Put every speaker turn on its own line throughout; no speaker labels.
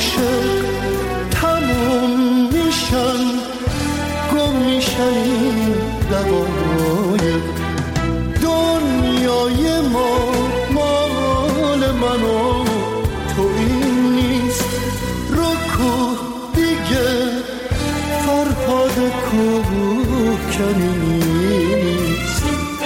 عاشق تموم میشن، گم میشن این دقایق. دنیای ما مال من و تو این نیست، رو کوه دیگه فرهاد کوهکنی نیست.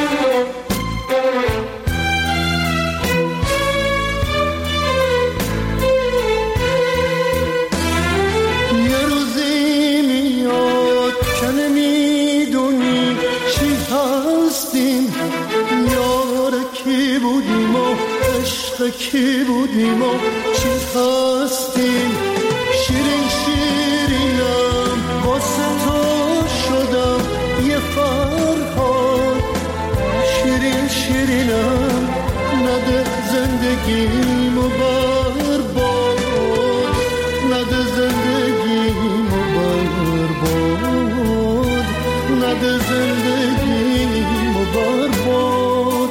یه روزی میاد که نمیدونی چی هستیم، یار کی بودیم و عشق کی بودیم و چی هستیم. شیرین شیرینم واسه تو شدم یه فرهاد، شیرین شیرینم نده زندگیمو برباد، نده زندگیمو برباد، نده زندگیمو برباد.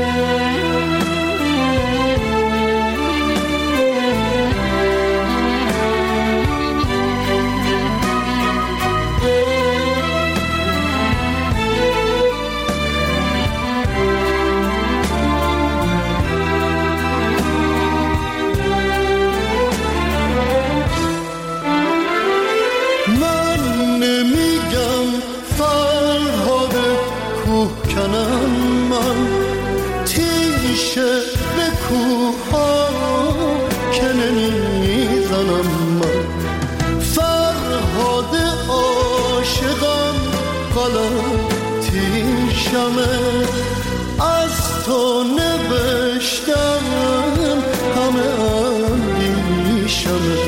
به کوها که نمیزنم من، فرهاد عاشقم غلطیشمه، از تو نوشتم همه اندیشمه.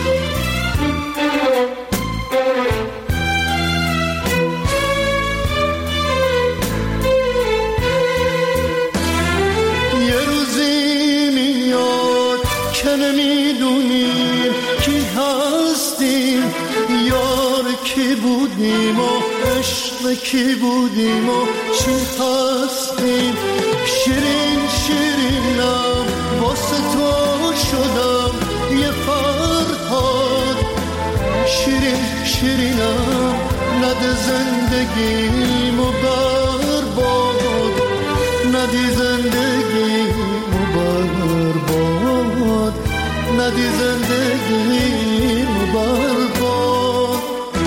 نمیدونیم کی هستیم، یار کی بودیم و عشق کی بودیم و چی هستیم. شیرین شیرینم واسه تو شدم یه فرهاد، شیرین شیرینم نده زندگیمو برباد، ندی زندگیمو برباد، ندی زندگیمو برباد.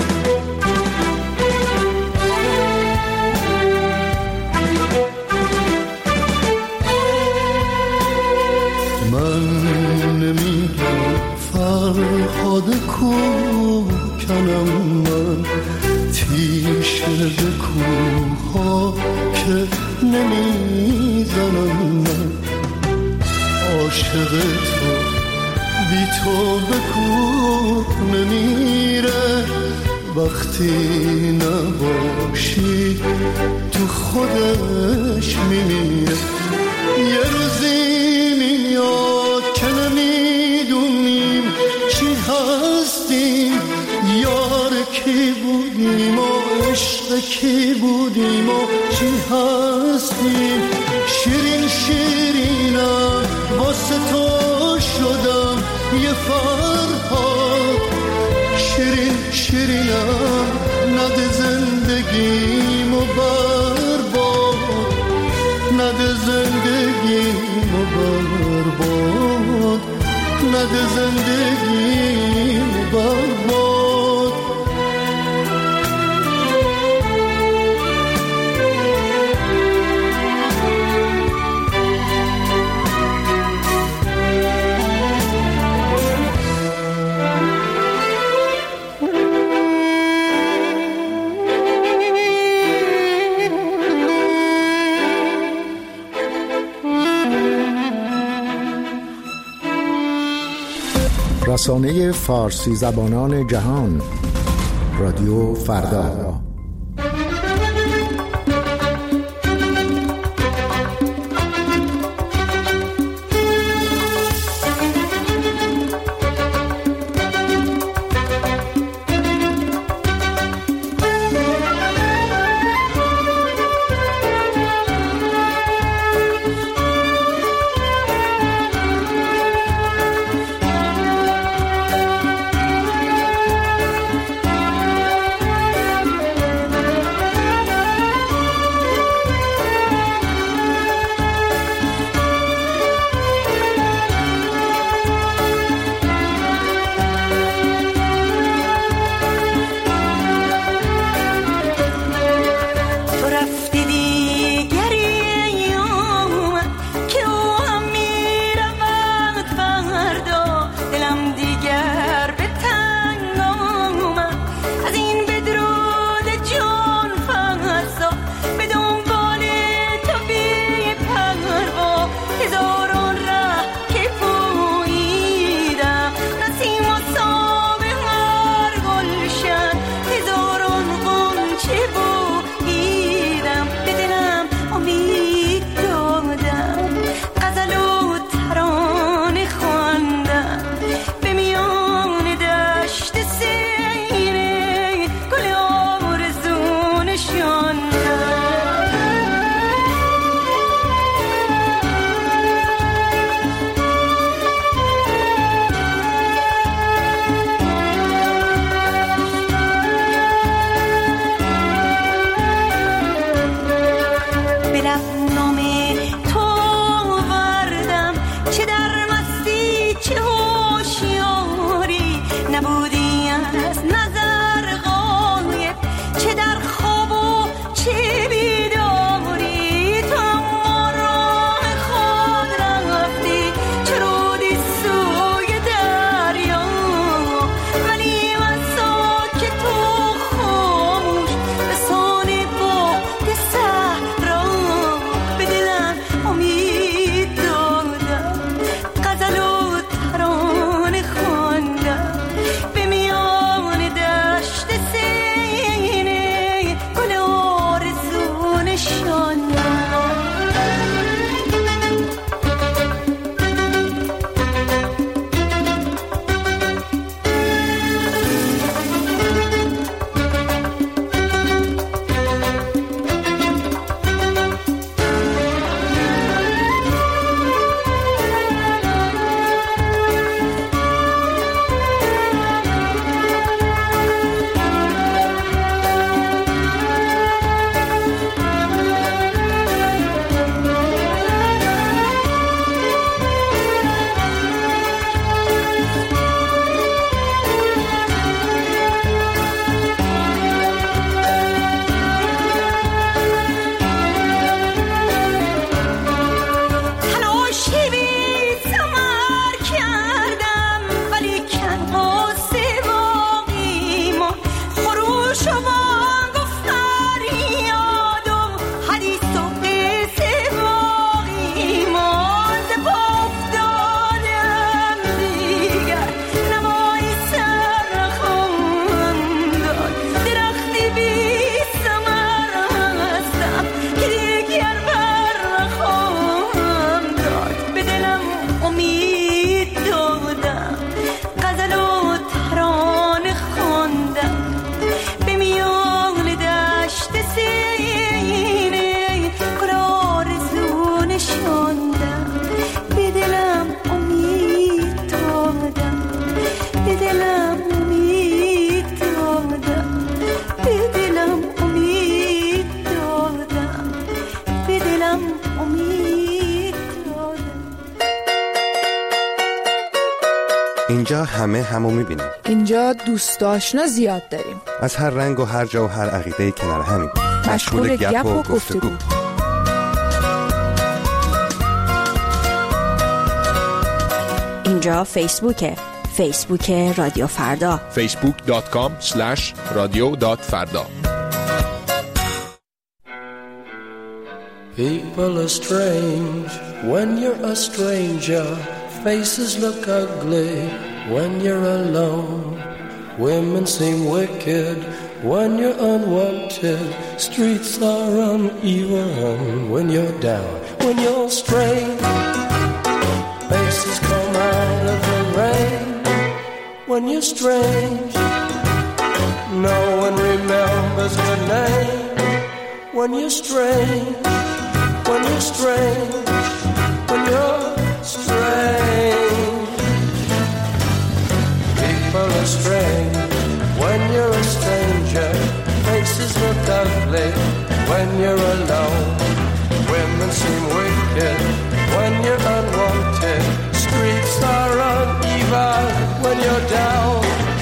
من نمیگم فرهاد کوهکنم، من تیشه به کوها که نمیزنم. من عاشق تو بی تو به کوه نمیره، وقتی نباشی تو خودش میمیره. یه روزی میاد که نمیدونیم چی هستیم، یار کی بودیم و عشق کی بودیم و چی هستیم. شیرین شیرینم واسه تو شدم یه فرهاد، شیرین شیرینم نده زندگیمو برباد، نده زندگیمو برباد، نده زندگیمو برباد.
رسانه فارسی زبانان جهان، رادیو فردا.
اینجا همه همو میبینیم.
اینجا دوست آشنا زیاد داریم.
از هر رنگ و هر جا و هر عقیده کنار همین.
مشغول گپ و گفتگو.
اینجا فیسبوک رادیو فردا.
facebook.com/radio.farda.
People are strange when you're a stranger. Faces look ugly when you're alone. Women seem wicked when you're unwanted. Streets are uneven when you're down. When you're strange, faces come out of the rain. When you're strange, no one remembers your name. When you're strange, when you're strange, when you're strange. People are strange when you're a stranger. Faces look ugly when you're alone. Women seem wicked when you're unwanted. Streets are uneven when you're down.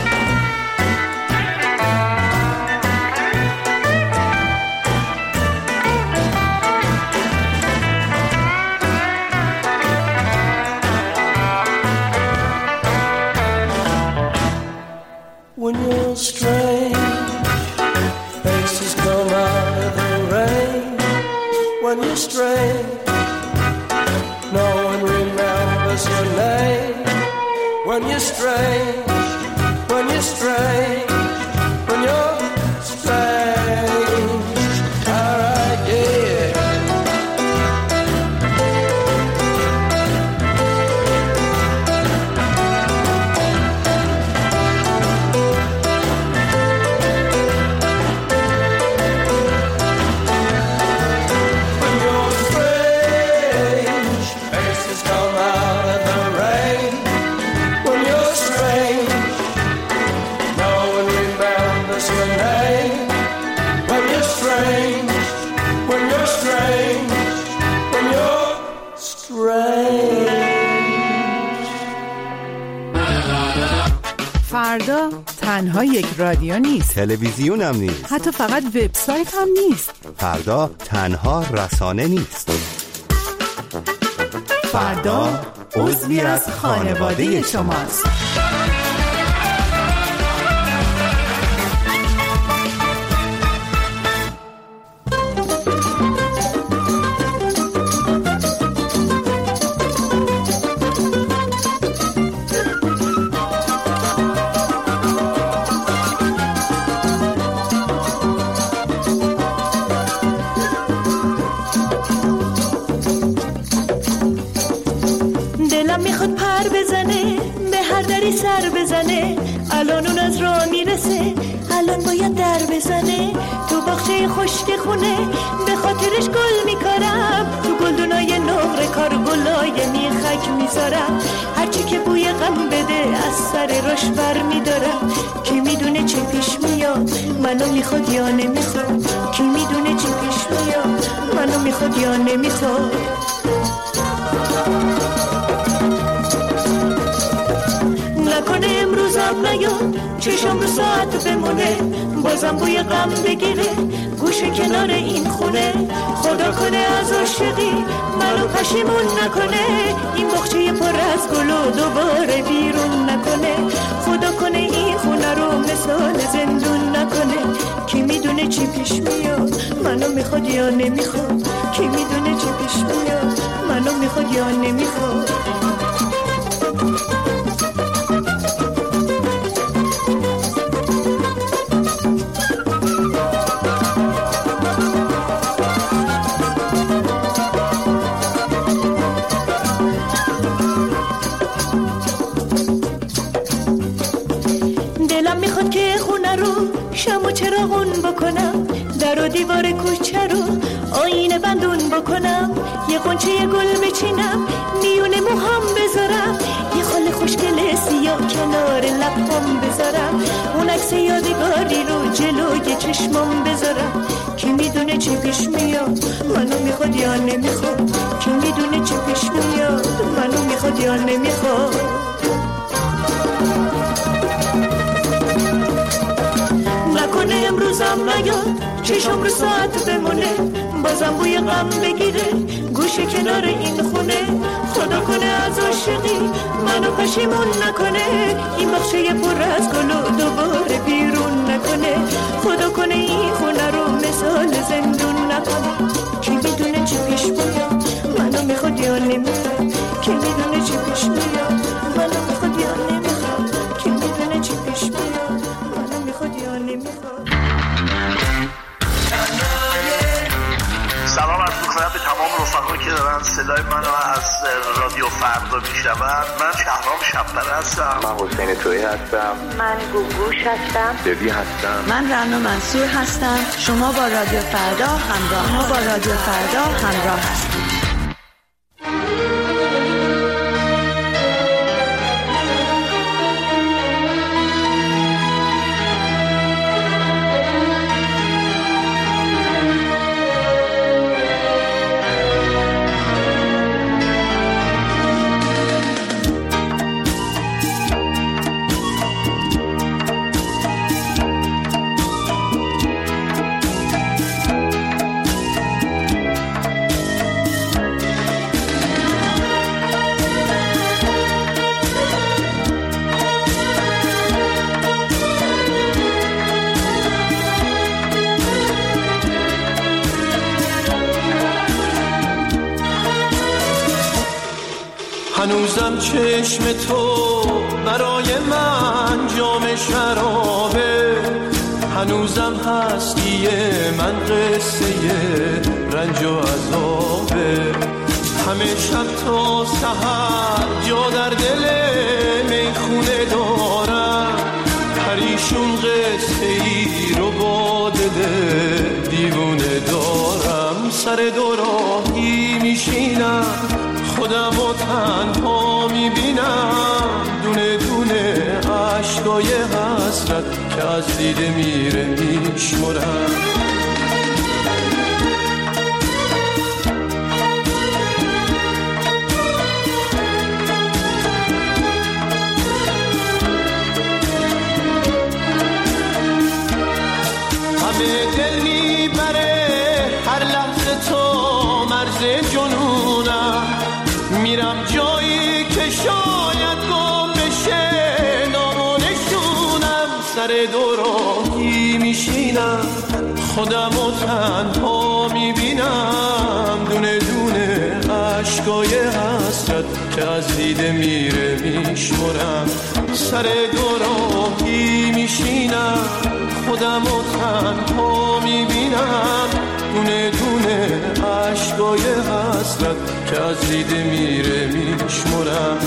When you're strange, faces come out of the rain. When you're strange, no one remembers your name. When you're strange, when you're strange, when you're strange. Alright, yeah.
فردا تنها یک رادیو نیست،
تلویزیون هم نیست،
حتی فقط وبسایت هم نیست.
فردا تنها رسانه نیست.
فردا عضوی از خانواده شماست.
سر بزنه الان اون از راه میرسه، الان باید در بزنه تو باغچه خشک خونه، به خاطرش گل میکارم تو گلدونای نقره کار گلای میخک میذارم، هرچی که بوی غم بده از سر راش بر میدارم. کی میدونه چی پیش میاد منو میخواد یا نمیخواد، کی میدونه چی پیش میاد منو میخواد یا نمیخواد. نکنه امروزم نیاد چشم رو ساعت بمونه، بازم بوی غم بگیره گوشه کنار این خونه. خدا کنه از عاشقی منو پشیمون نکنه، این باغچه پر از گلو دوباره بیرون نکنه. خدا کنه این خونه رو مثال زندون نکنه. کی میدونه چی پیش میاد منو میخواد یا نمیخواد، کی میدونه چی پیش میاد منو میخواد یا نمیخواد. شمو چراغون بکنم، در و دیوار کوچه رو آینه بندون بکنم، یه قنچه گل بچینم میونه موهام بذارم، یه خال خوشگل سیاه کنار لبام بذارم، اون عکس یادگاری رو جلوی چشمام بذارم. کی میدونه چی پیش میاد منو میخواد یا نمیخواد، کی میدونه چی پیش میاد منو میخواد یا نمیخواد. غم نیاد چشم رو ساعت بمونه بازم بوی غم بگیره گوشه کنار این خونه خدا کنه از عاشقی منو پشیمون نکنه این باغچه پر از گل و دوباره بیرون نکنه خدا کنه این خونه رو مثال زندون نکنه کی میدونه چی پیش میاد منو میخواد یا نمیخواد کی میدونه چی پیش میاد منو میخواد یا نمیخواد کی میدونه چی پیش میاد منو میخواد یا نمیخواد.
سلام عرض می‌کنم به تمام رفقایی که دارن صدای منو از رادیو فردا میشنون. من شهرام شب‌پره هستم.
من حسین تویی هستم.
من گوگوش هستم.
دبی هستم.
من رنا منصور هستم. شما با رادیو فردا همراه هستید.
هنوزم چشم تو برای من جام شرابه هنوزم هستی من قصه رنج و عذابه همه شب تا سحر جا در دل میخونه دارم پریشون قصه ای رو با دل دیوونه دارم سر دوراهی میشینم خودم و تنها میبینم دونه دونه عشقای حسرت که از دیده میره میشمرم همه دل میبره هر لحظه تو مرز جنونم میرم جایی که شاید گم بشه نام و نشونم سر دوراهی میشینم خودم و تنها میبینم دونه دونه عشقای حسرت که از دیده میره میشمرم سر دوراهی میشینم خودم و تنها میبینم دونه دونه عشقای حسرت که از دیده میره میشمرم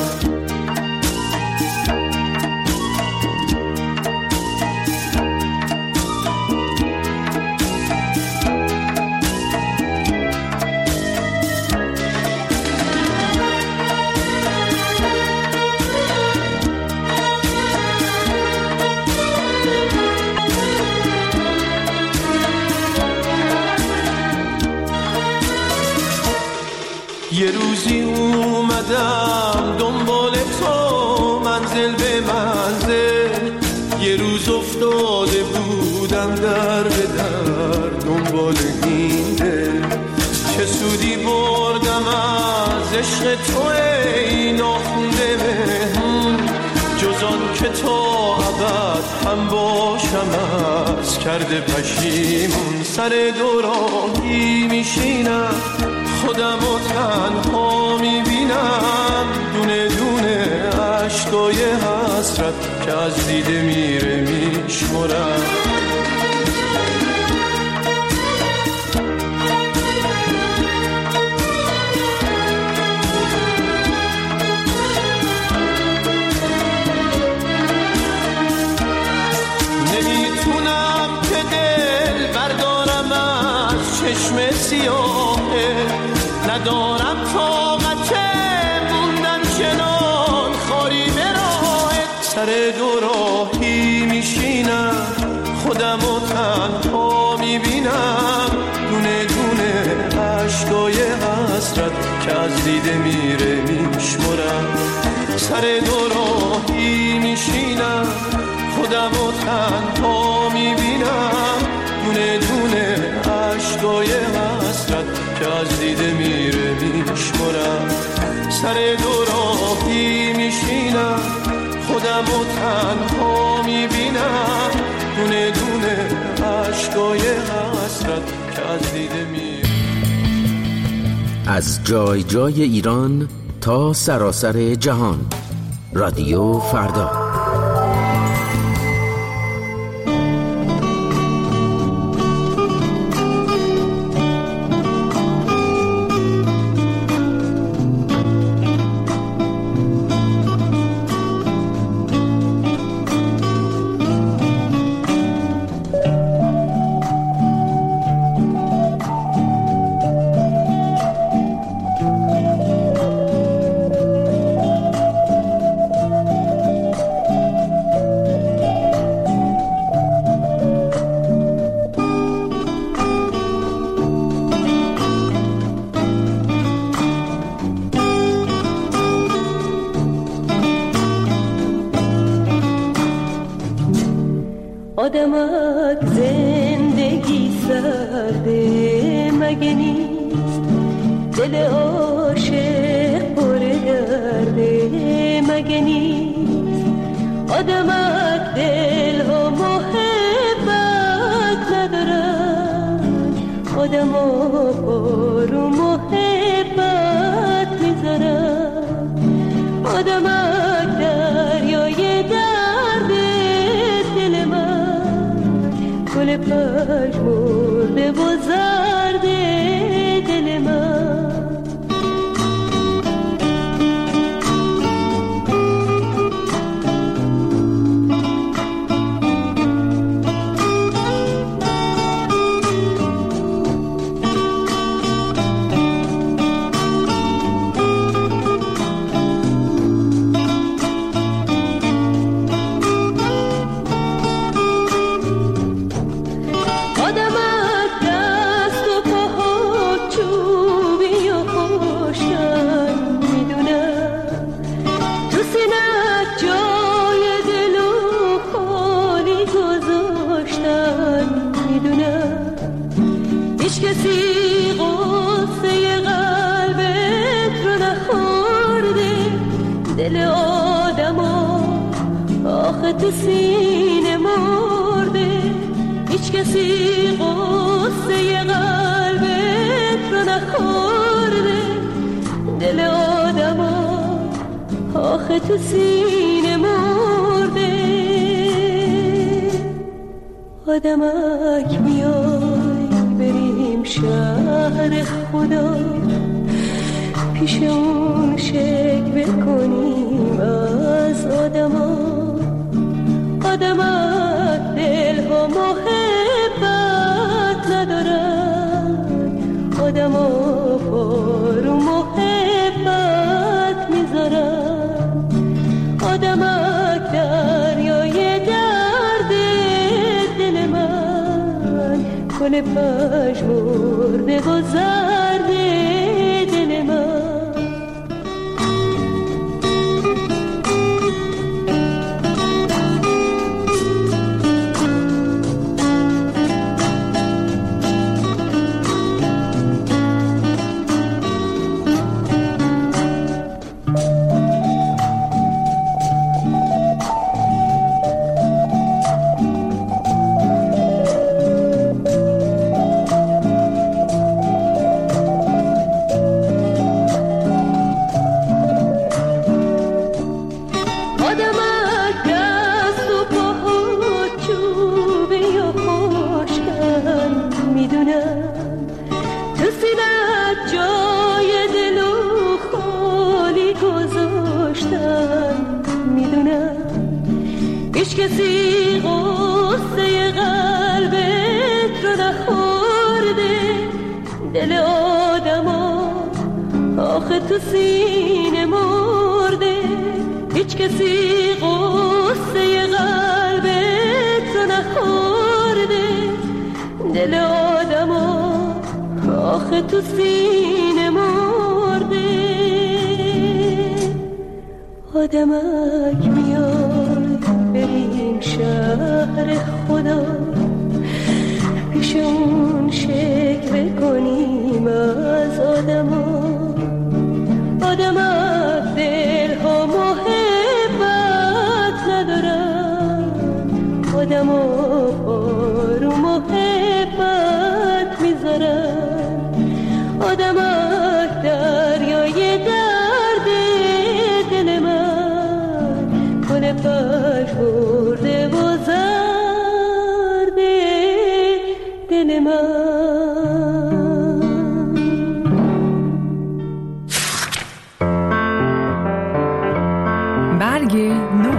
یه روزی اومدم دنبال تو منزل به منزل یه روز افتاده بودم در به در دنبال این دل چه سودی بردم از عشق تو ای ناخونده مهمون جز آن که تا ابد هم باشم از کرده پشیمون سر دوراهی میشینم خودم و تنها میبینم دونه دونه عشقای حسرت که از دیده میره میشمرم نمیتونم که دل بردارم از چشم سیاهه ندارم طاقت موندن چنان خاری به راهت سر دوراهی میشینم خودم و تنها میبینم دونه دونه عشقای حسرت که از دیده میره میشمرم سر دوراهی میشینم خودم و تنها میبینم از دیده میره.
از جای جای ایران تا سراسر جهان، رادیو فردا.
آدمک زندگی سرده مگه نیست، دل عاشق پر درده مگه نیست. آدمک دل ها محبت ندارن، آدم ها پارو محبت میذارن. آدمک دریای درده دل من، گل پژمرده و زرده دل من. دل آدما آخه تو سینه مرده، هیچ کسی قصه قلبت رو نخورده. دل آدما آخه تو سینه مرده. آدمک میای بریم شهر خدا، پیش اون شکوه کنیم از آدما. آدمک دل ها محبت ندارن، آدما پارو محبت میذارن. آدمک دریای درد دل من، گل پژمرده و زرده دل من. کسی غصه قلبت رو نخورده. دل آدما آخه تو سینه مرده، هیچ کسی غصه قلبت رو نخورده. دل آدما آخه تو سینه مرده. آدمک میای بریم شهر خدا، پیش اون شکوه کنیم از آدما. آدمک دل ها محبت ندارن، آدما پارو محبت میذارن. میگذرد آدمک دریای درد دل من کنه پژمرده و زرد دل من.
برگ نو.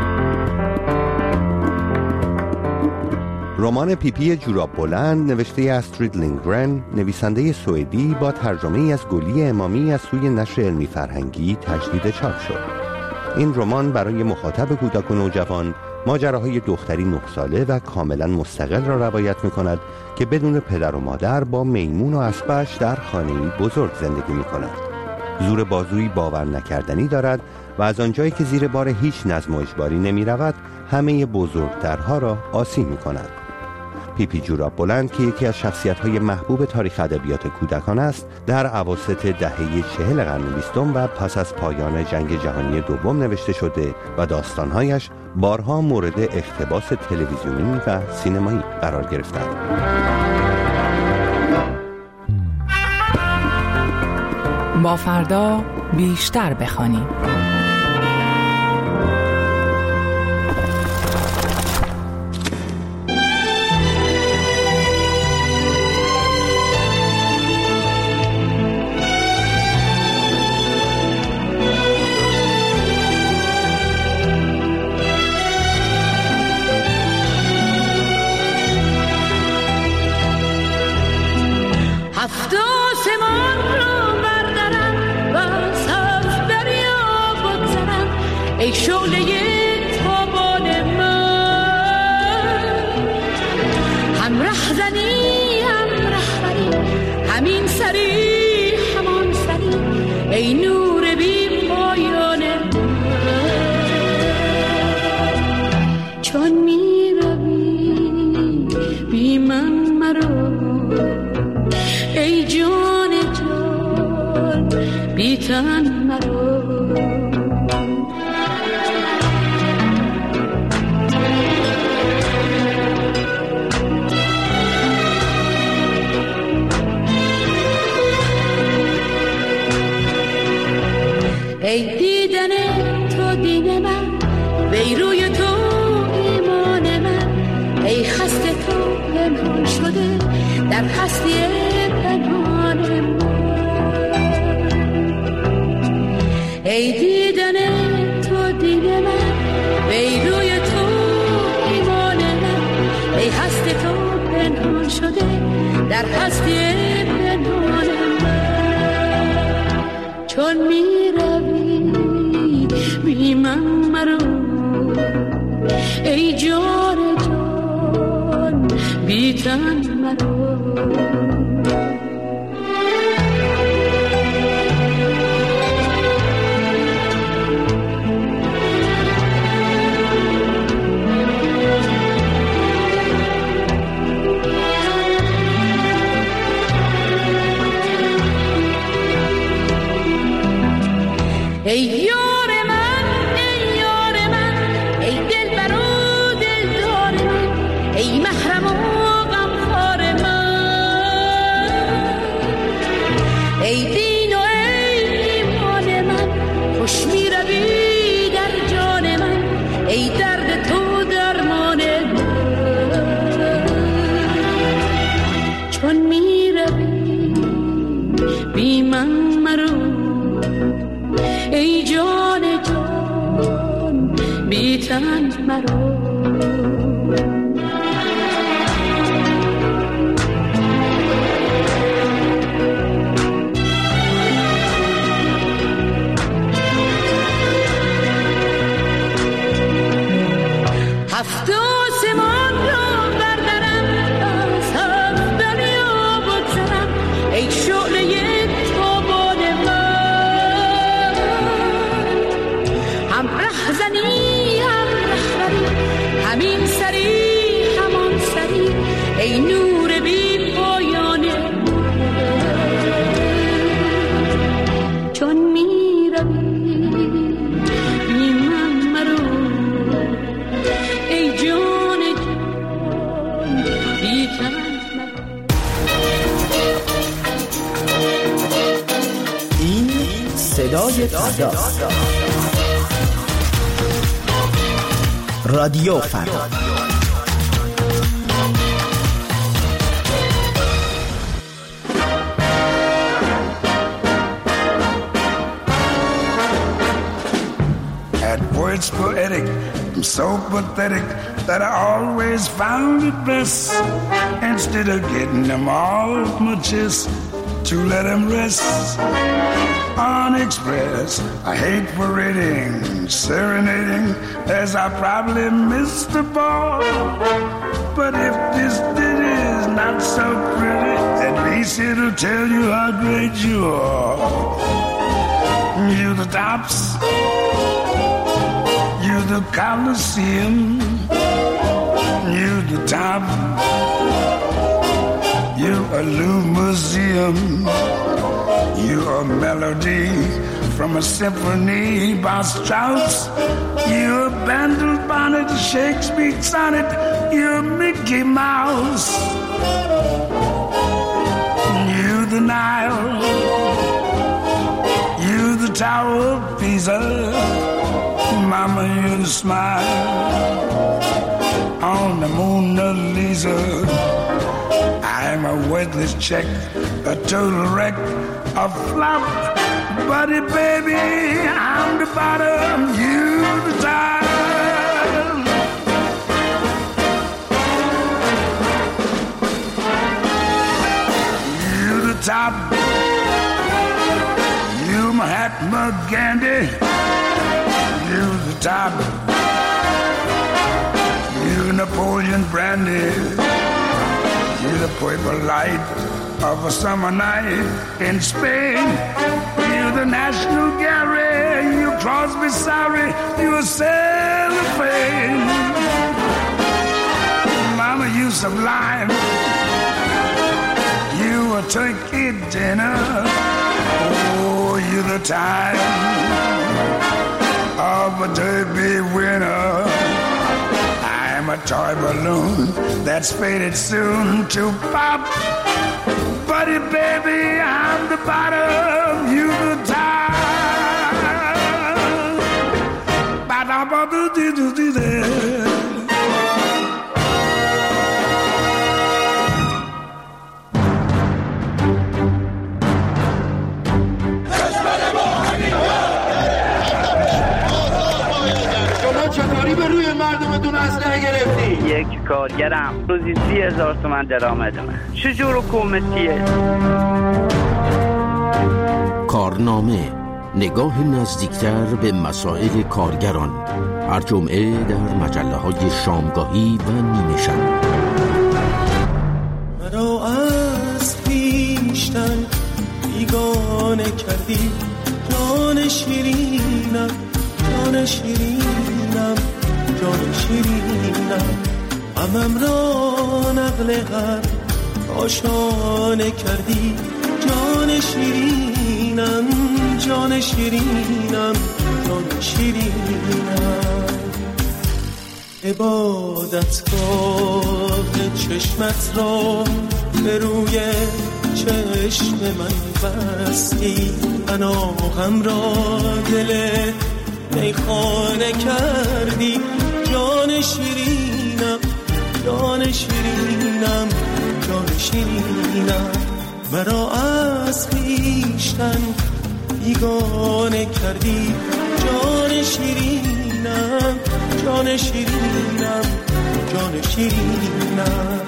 رمان پیپی جوراب بلند نوشته استرید لینگرن، نویسنده سوئدی، با ترجمه از گلی امامی از سوی نشر علمی فرهنگی تجدید چاپ شد. این رمان برای مخاطب کودک و نوجوان ماجراهای دختری 9 ساله و کاملا مستقل را روایت می‌کند که بدون پدر و مادر با میمون و اسبش در خانه‌ای بزرگ زندگی می‌کند. زور بازویی باور نکردنی دارد و از آنجایی که زیر بار هیچ نظم و اجباری نمی‌رود، همه بزرگترها را آسیب می‌کند. پیپی جوراب بلند که یکی از شخصیت‌های محبوب تاریخ ادبیات کودکان است، در اواسط دهه 40 قرن 20 و پس از پایان جنگ جهانی دوم نوشته شده و داستان‌هایش بارها مورد اقتباس تلویزیونی و سینمایی قرار گرفتند.
با فردا بیشتر بخوانیم.
ای شعله تابان من، هم رهزنی هم رهبری، همین سری همان سری، ای نور بی پایان من. چون می روی بی من مرو، ای جان جان بی تن مرو. ای دیدن تو دین من، وی روی تو ایمان من، ای خسته تو پنهان شده در هستی پنهان من. ای دیدن تو دین من، وی روی تو ایمان من، ای خسته تو پنهان شده در هستی پنهان من. چون می بی من مرو، ای جان جان بی تن مرو. ای یار من، ای یار من، ای دلبر و دلدار من، ای محرم و غمخوار من، ای دین و ای ایمان من، خوش می روی در جان من، ای درد تو درمان من. چون می روی بی من مرو، ای جان جان بی تن مرو. هفت آسمان را بردارم، از هفت دریا بگذرم، ای شعله تابان من، هم رهزنی هم رهبری، همین سری همان سری، ای نور بی پایان من. چون می روی بی من مرو، ای جان
صدای فردا. رادیو فردا.
At words poetic, I'm so pathetic that I always found it best, instead of getting them off my chest, to let them rest unexpressed. I hate parading, serenading, as I probably missed the ball. But if this ditty is not so pretty, at least it'll tell you how great you are. You the tops, you the Colosseum, you the top, you a new museum, you a melody from a symphony by Strauss, you a Bandel bonnet, Shakespeare sonnet, you a Mickey Mouse, you the Nile, you the Tower of Pisa, Mama, you the smile on the Mona Lisa. I'm a worthless check, a total wreck, a flop. Buddy, baby, I'm the bottom, you the top. You the top. You Mahatma Gandhi. You the top. You Napoleon Brandy. You the purple light of a summer night in Spain. You the National Gallery. You Crosby, sorry. You a cellophane. Mama, you sublime. You a turkey dinner. Oh, you the time of a derby winner. I'm a toy balloon that's faded soon to pop. Buddy, baby, I'm the bottom, you the top. Ba-da-ba-do-do-do-do-do.
چطوری به روی مردمتون اسلحه گرفتی؟
یک کارگرم روزی 30,000 تومان درآمد من. چجور حکومتیه؟
کارنامه، نگاه نزدیکتر به مسائل کارگران، هر جمعه در مجله‌های شامگاهی و نیمه شب.
مرا از پیشتن بیگانه کردی، جان شیرینم، جان شیرینم، جان شیرینم، غمم را نقل هر آشانه کردی، جان شیرینم، جان شیرینم، جان شیرینم. عبادتگاه چشمت را به روی چشم من بستی، پناهم را دل میخانه کردی، جان شیرینم، جان شیرینم، جان شیرینم. مرا از خویشتن بیگانه کردی، جان شیرینم، جان شیرینم، جان شیرینم.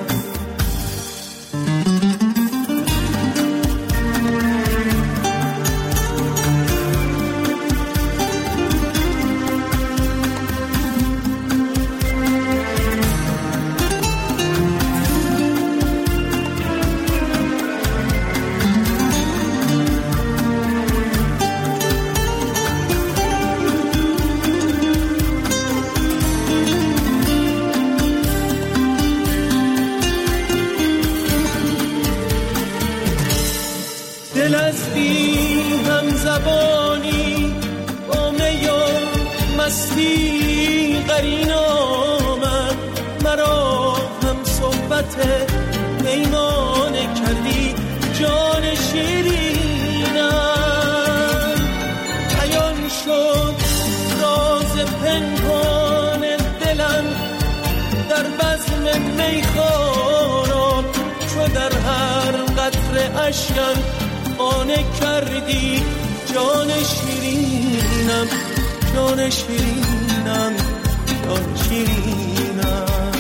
دل از بی هم زبانی با می و مستی قرین آمد، مرا هم صحبت پیمانه کردی، جان شیرینم. در بزم میخواران، چو در هر قطره اشکم خانه کردی. جان شیرینم، جان شیرینم، جان شیرینم،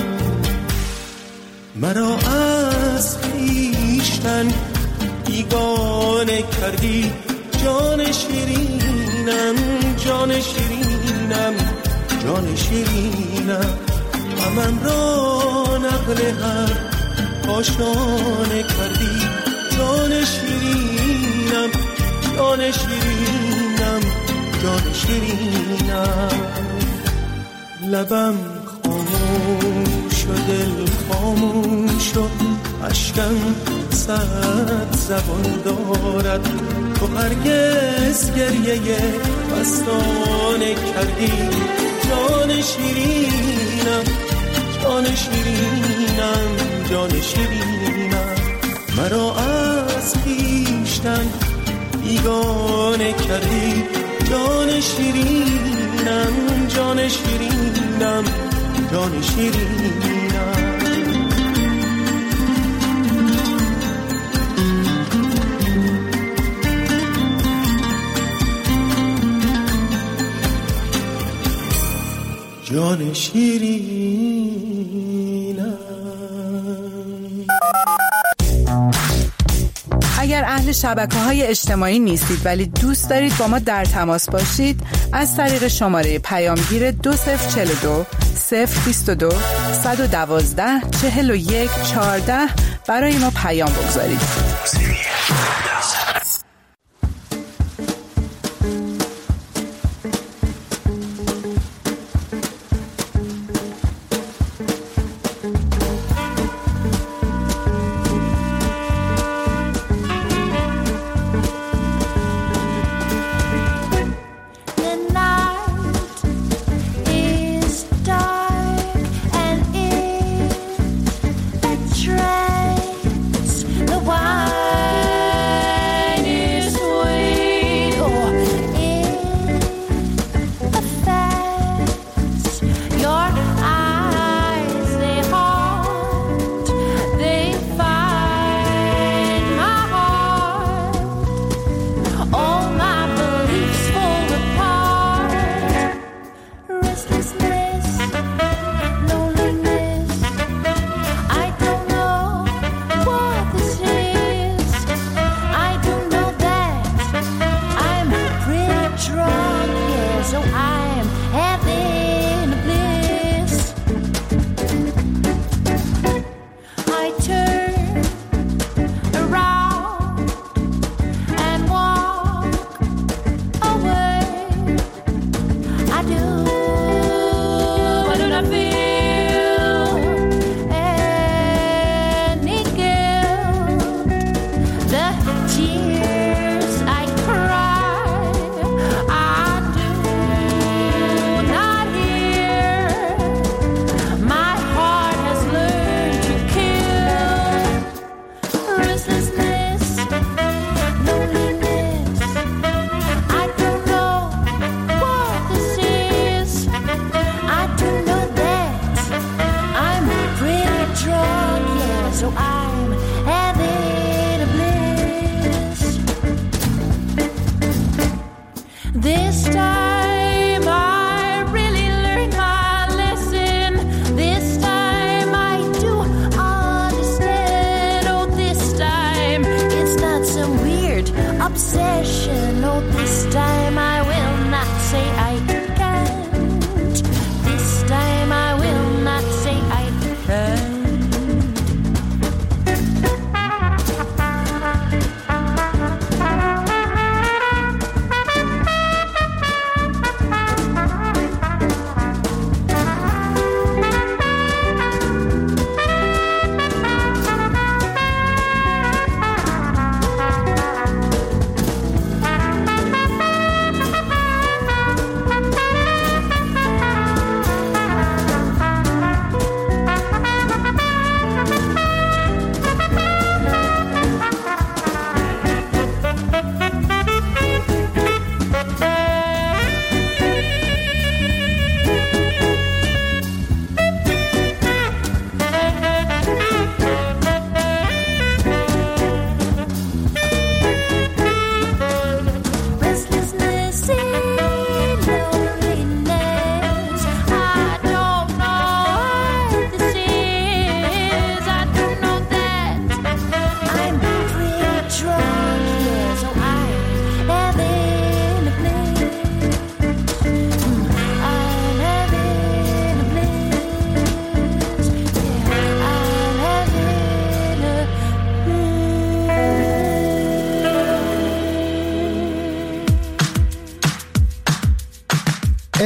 مرا از خویشتن بیگانه کردی. جان شیرینم، جان شیرینم، جان شیرینم، غمم را نقل هر کاشانه کردی. جان شیرینم، جان شیرینم، جان شیرینم، لبم خاموش و دل خاموش و اشکم صد زبان دارد. تو هرگز گریه مستانه کردی. جان شیرینم، جان شیرینم، جان شیرینم، مرا از خویشتن بیگانه کردی. جان شیرینم، جان شیرینم، جان شیرینم. جان شیرینم.
اگر اهل شبکه‌های اجتماعی نیستید ولی دوست دارید با ما در تماس باشید، از طریق شماره پیامگیر 2042 022 112 41 14 برای ما پیام بگذارید.
The wine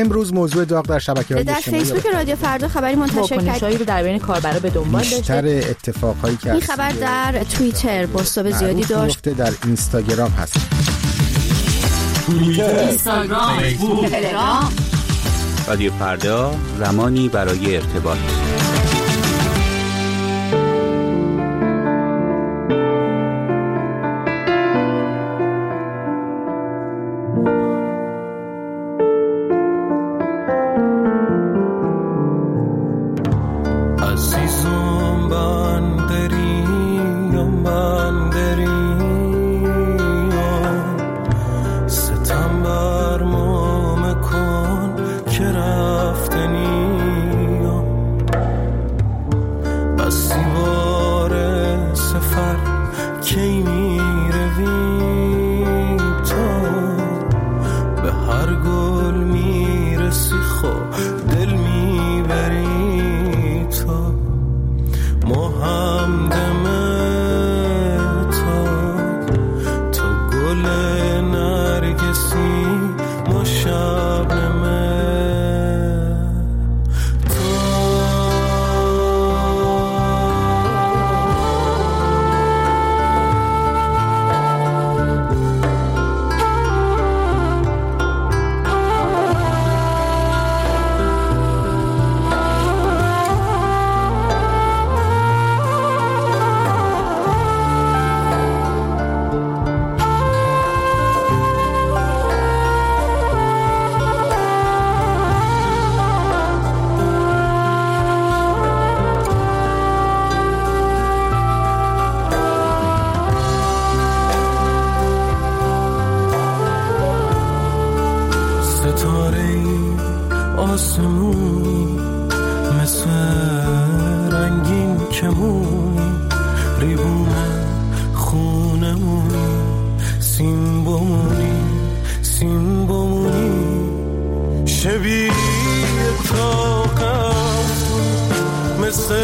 امروز موضوع داغ در شبکه‌های اجتماعی
در فیسبوک رادیو فردا خبری منتشر
واکنش‌هایی رو در بین کاربرا به دنبال داشته.
بیشتر اتفاقایی که
این خبر در توییتر بازتاب زیادی داشت.
در اینستاگرام هست.
اینستاگرام، فیسبوک، تلگرام.
رادیو فردا، زمانی برای ارتباط.
آسمونی مثل رنگین کمونی، ریبونه خونمونی، سیم بمونی شبیه تاقم مثل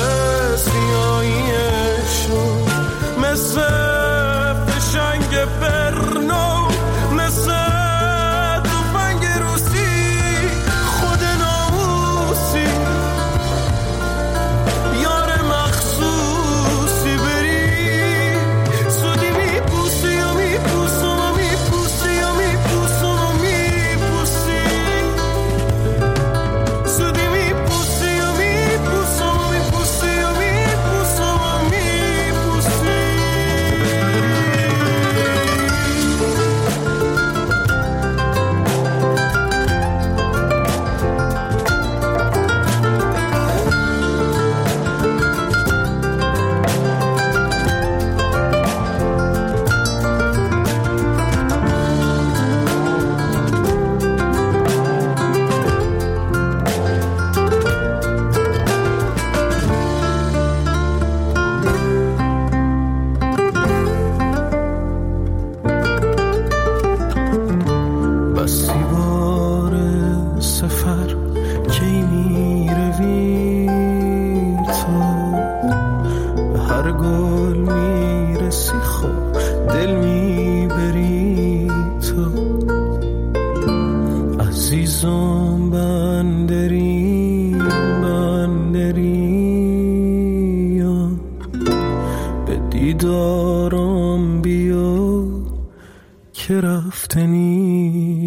سیاهیشون، مثل فشنگ برنو، مثل تفنگ روسی، خود ناموسی، یار مخصوصی بری سودی میپوسی و میپوسم و میپوسی و میپوسم و میپوسی، سودی میپوسی و میپوسم و میپوسی و میپوسم و میپوسی. بسی بار سفر کی میروی تو، به هر گل میرسی خود دل میبری تو، عزیزم بندری به دیدارم بیا که رفتنی